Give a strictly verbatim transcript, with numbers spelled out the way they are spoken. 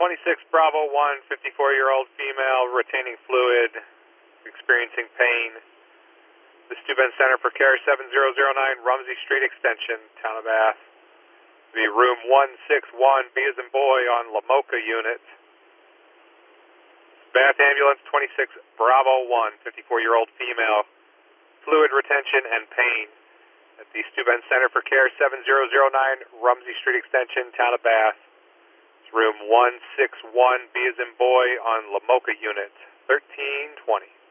twenty-six Bravo one, fifty-four-year-old female, retaining fluid, experiencing pain. The Steuben Center for Care, seven zero zero nine, Rumsey Street Extension, Town of Bath. The room one six one, B as in boy, on Lamoka unit. Bath Ambulance, twenty-six Bravo one, fifty-four-year-old female, fluid retention and pain. At the Steuben Center for Care, seven zero zero nine, Rumsey Street Extension, Town of Bath. It's room one six one, B as in boy, on Lamoka unit, thirteen twenty.